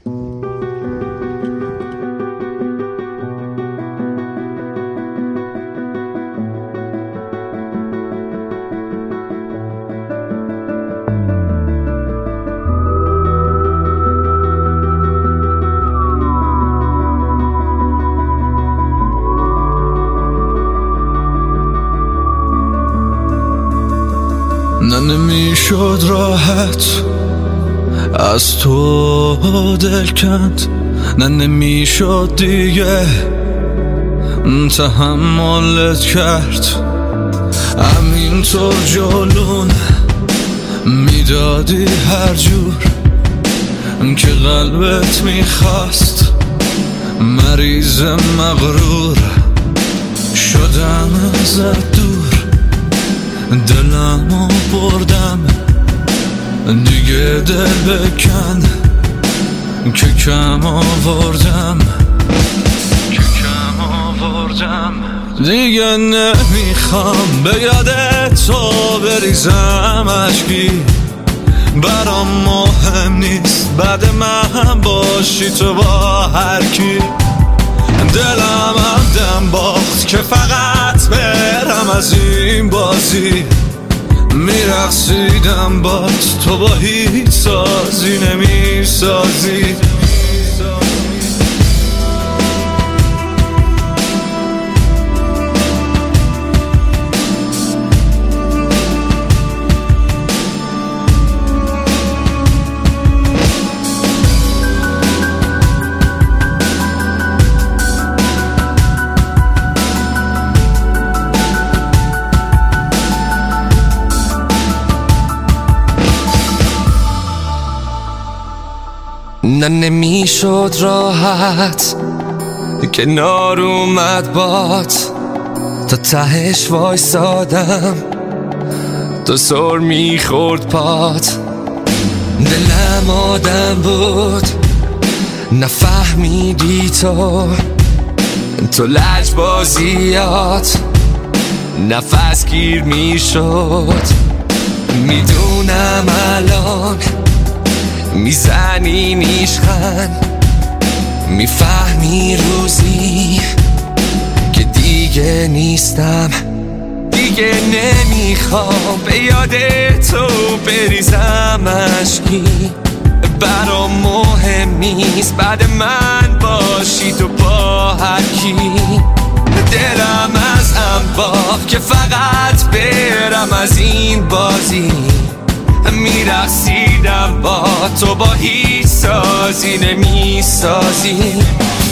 نه نمیشد راحت از تو دل کند، نه نمیشد دیگه تحملت کرد. همینطور جلون میدادی هر جور که قلبت میخواست. مریض مغرور شدم ازت دور، دلمو بردم دیگه دل بکن که کم آوردم دیگه نمیخوام به یاد تو بریزم اشکی. برام مهم نیست بعد من باشی تو با هر کی. دلم هم دم باخت که فقط برم از این بازی. میرقصیدم بات تو با هیچ سازی نمیسازی. نه نمیشد راحت کنار اومد بات، تا تهش وایسادم تا سر میخورد پات. دلم آدم بود نفهمیدی تو لجبازیات نفس گیر میشد. میدونم الان میزنی نیشخن، میفهمی روزی که دیگه نیستم. دیگه نمیخوام به یاد تو بریزم اشکی. برام مهم نیست بعد من باشی تو با هر کی. دلم از هم باخت که فقط برم از این بازی. میرقصیدم با تو با هیچ سازی نمیسازی.